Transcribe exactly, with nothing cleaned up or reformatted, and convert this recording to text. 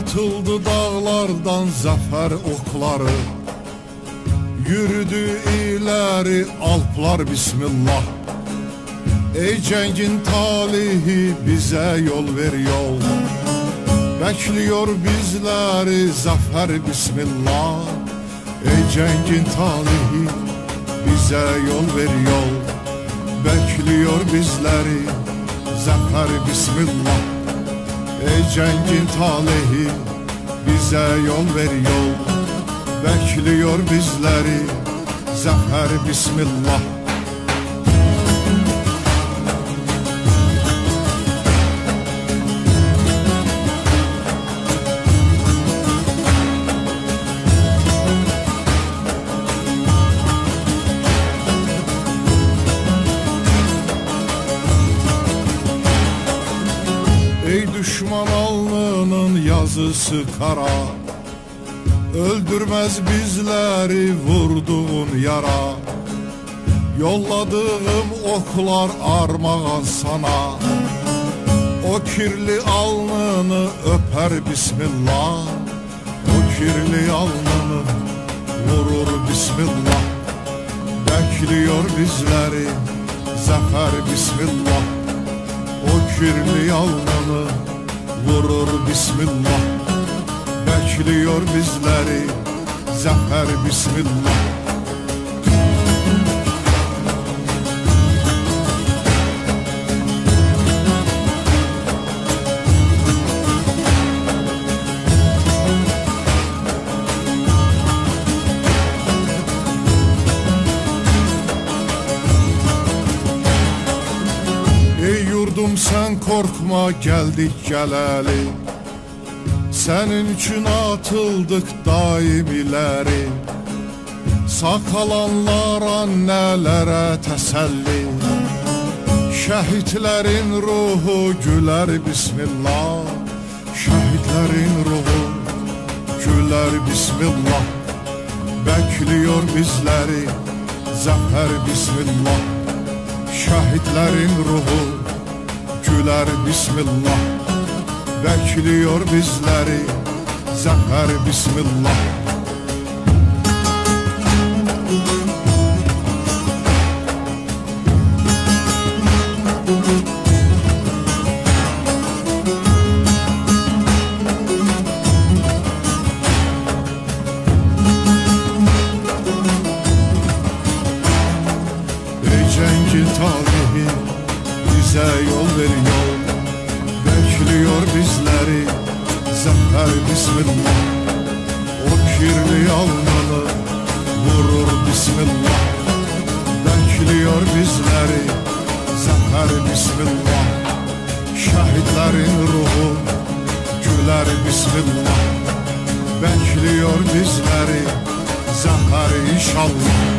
Atıldı dağlardan zafer okları, yürüdü ileri alplar bismillah. Ey cengin talihi bize yol ver yol, bekliyor bizleri zafer bismillah. Ey cengin talihi bize yol ver yol, bekliyor bizleri zafer bismillah. Ey cengin talihi bize yol ver yol, bekliyor bizleri zafer bismillah. Ey düşman alnının yazısı kara, öldürmez bizleri vurduğun yara. Yolladığım oklar armağan sana, o kirli alnını öper bismillah. O kirli alnını vurur bismillah, bekliyor bizleri zafer bismillah. O kirli alnını vurur bismillah, bekliyor bizleri zafer bismillah. Ey yurdum sen korkma, geldik geleli, senin için atıldık daim ileri. Sağ kalanlara nelere teselli, şehitlerin ruhu güler bismillah. Şehitlerin ruhu güler bismillah, bekliyor bizleri zafer bismillah. Şehitlerin ruhu güler bismillah, bekliyor bizleri zafer bismillah. Ey cengin talihi bize yol ver yol, bekliyor bizleri zafer bismillah. O kirli alnını vurur bismillah, bekliyor bizleri zafer bismillah. Şehitlerin ruhu güler bismillah, bekliyor bizleri zafer inşallah.